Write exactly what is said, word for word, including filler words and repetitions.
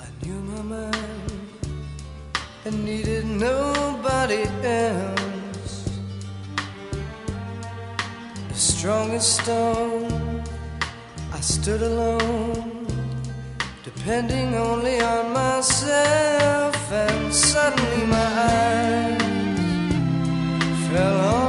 I knew my mind and needed nobody else. The strongest stone, I stood alone, depending only on myself. And suddenly my eyes fell on